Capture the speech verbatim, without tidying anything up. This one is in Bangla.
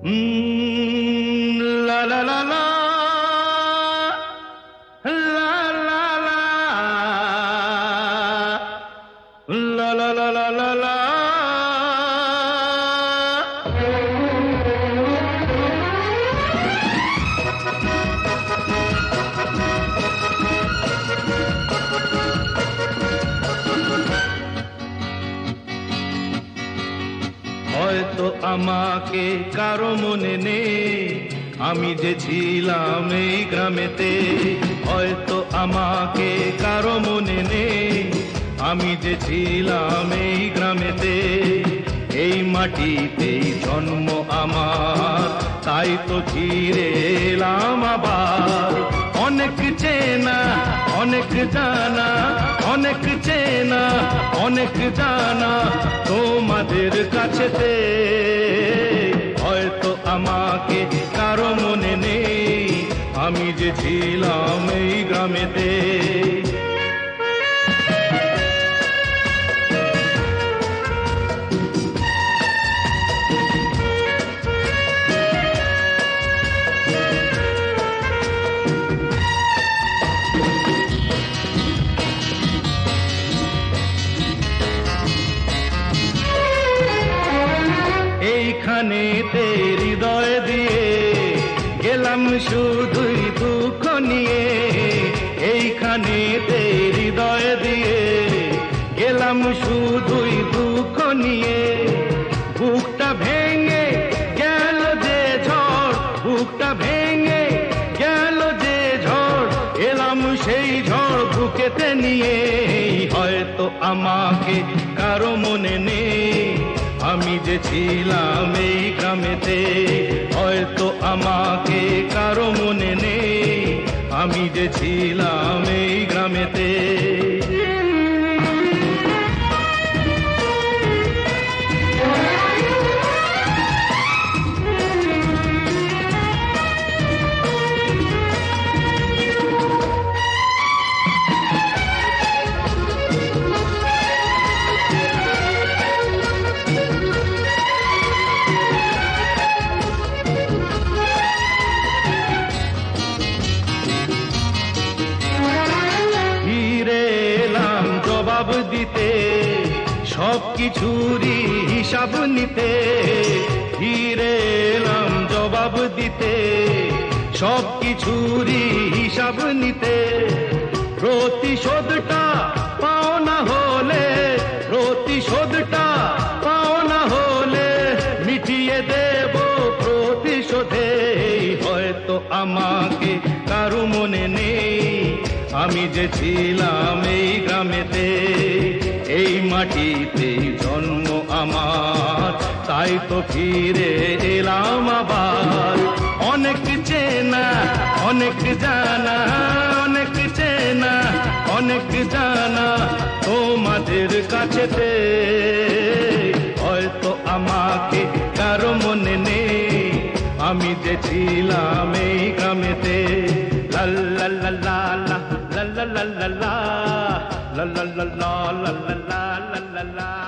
Mm, la la la la, la la la, la la la la la la. হয়তো আমাকে কারো মনে নেই, আমি যে ছিলাম এই গ্রামেতে। হয়তো আমাকে কারো মনে নেই, আমি যে ছিলাম এই গ্রামেতে। এই মাটিতেই জন্ম আমার, তাই তো ফিরে এলাম আবার। অনেক চেনা অনেক জানা, অনেক চেনা অনেক জানা তোমাদের কাছেতে। হয়তো আমাকে কারো মনে নেই, আমি যে ছিলাম এই গ্রামেতে। এইখানেতে হৃদয় দিয়ে গেলাম শুধুই দুঃখ নিয়ে। এইখানেতে হৃদয় দিয়ে গেলাম শুধুই দুঃখ নিয়ে। বুকটা ভেঙে গেল যে ঝড়, বুকটা ভেঙে গেল যে ঝড়, এলাম সেই ঝড় বুকেতে নিয়ে। হয়তো আমাকে কারো মনে নেই, আমি যে ছিলাম এই গ্রামেতে। হয়তো আমাকে কারো মনে নেই, আমি যে ছিলাম এই গ্রামেতে। জবাব দিতে সব কিছুরই হিসাব নিতে। ফিরে এলাম জবাব দিতে সব কিছুরই হিসাব নিতে। প্রতিশোধটা পাও না হলে, প্রতিশোধটা পাও না হলে মিটিয়ে দেব প্রতিশোধে। হয়তো আমাকে কারো মনে নেই, আমি যে ছিলাম এই গ্রামেতে। এই মাটিতেই জন্ম আমার, তাই তো ফিরে এলাম আবার। অনেক চেনা অনেক জানা, অনেক চেনা অনেক জানা তোমাদের কাছেতে। হয়তো আমাকে কারো মনে নেই, আমি যে ছিলাম এই গ্রামেতে। লা লা লা লা লা la la la la la la la la la la la la la